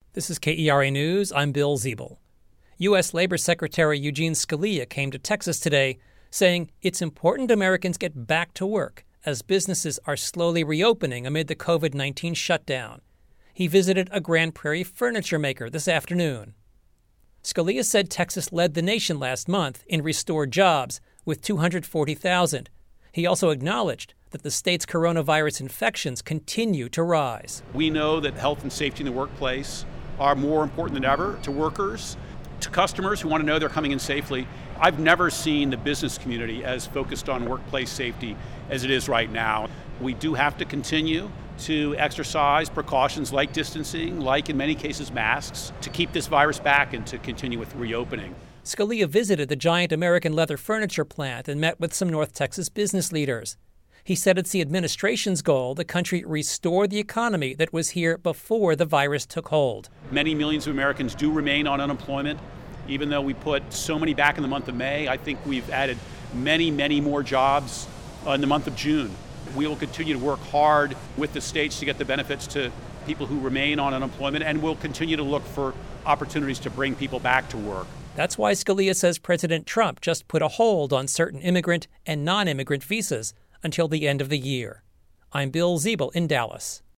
This is KERA News. I'm Bill Ziebel. U.S. Labor Secretary Eugene Scalia came to Texas today saying it's important Americans get back to work as businesses are slowly reopening amid the COVID-19 shutdown. He visited a Grand Prairie furniture maker this afternoon. Scalia said Texas led the nation last month in restored jobs with 240,000. He also acknowledged that the state's coronavirus infections continue to rise. We know that health and safety in the workplace are more important than ever to workers, to customers who want to know they're coming in safely. I've never seen the business community as focused on workplace safety as it is right now. We do have to continue to exercise precautions like distancing, like in many cases masks, to keep this virus back and to continue with reopening. Scalia visited the giant American leather furniture plant and met with some North Texas business leaders. He said it's the administration's goal the country restore the economy that was here before the virus took hold. Many millions of Americans do remain on unemployment. Even though we put so many back in the month of May, I think we've added many, many more jobs in the month of June. We will continue to work hard with the states to get the benefits to people who remain on unemployment, and we'll continue to look for opportunities to bring people back to work. That's why Scalia says President Trump just put a hold on certain immigrant and non-immigrant visas until the end of the year. I'm Bill Ziebel in Dallas.